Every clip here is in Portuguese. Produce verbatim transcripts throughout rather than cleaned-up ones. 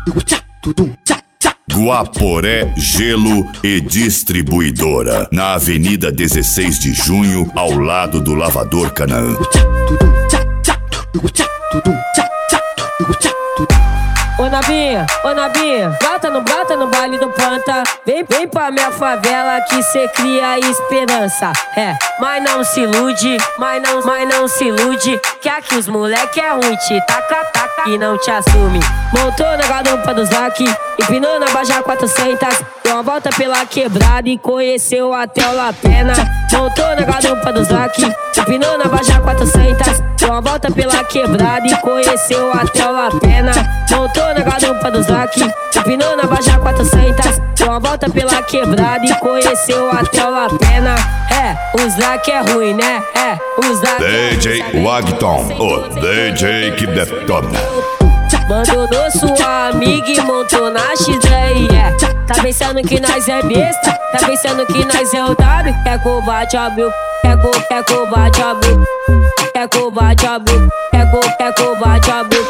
Guaporé Gelo e Distribuidora, na Avenida dezesseis de junho, ao lado do Lavador Canaã. Ô Nabinha, ô Nabinha, brota no brota no baile do planta. Vem, vem pra minha favela que cê cria esperança. É, mas não se ilude, mas não, mas não se ilude, que aqui os moleque é ruim, te taca, taca e não te assume. Montou na garupa do Zac, empinou na Baja quatrocentos, deu uma volta pela quebrada e conheceu até o La Pena. Montou na garupa do Zac, empinou na Baja quatrocentos, deu uma volta pela quebrada e conheceu até o La Pena. Montou na garupa do Zac, empinou na Baja quatrocentos, deu uma volta pela quebrada e conheceu até o La Pena. É, o Zac é ruim, né? É, o Zac D J Wagton, o D J que detona. Abandonou sua amiga e montou na X dez, yeah. Tá pensando que nós é besta? Tá pensando que nós é otário? É covarde, abriu. É co, é covarde, abriu. É covarde, abriu. É co, é covarde, abriu.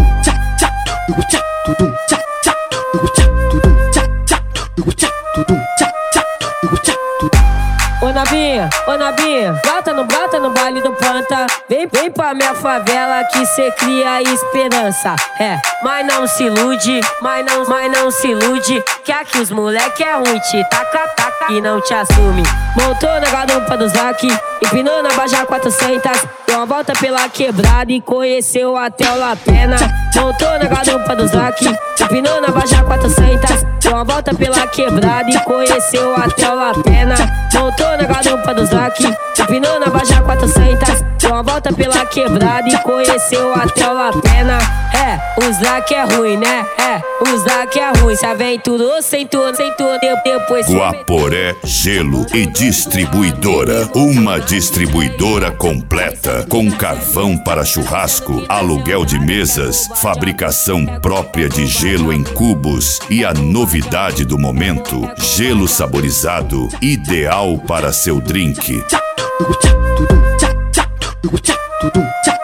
Ô Nabinha, ô Nabinha, brota no brota no baile do planta. Vem, vem pra minha favela que cê cria esperança. É, mas não se ilude, mas não, mas não se ilude, que aqui os moleque é ruim, te taca, taca e não te assume. Montou na garupa do Zac, empinou na Baja quatrocentos, deu uma volta pela quebrada e conheceu até o La Pena. Montou na garupa do Zac, empinou na Baja quatrocentos, deu uma volta pela quebrada e conheceu até o La Pena. Montou na garupa do Zac, empinou na Baja quatrocentos, deu uma volta pela quebrada e conheceu até o La Pena. É, o Zac é ruim, né? É, o Zac é ruim, se aventurou sem tudo, sem tudo, depois... Guaporé Gelo e Distribuidora, uma distribuidora completa, com carvão para churrasco, aluguel de mesas, fabricação própria de gelo em cubos e a novidade do momento, gelo saborizado, ideal para seu drink.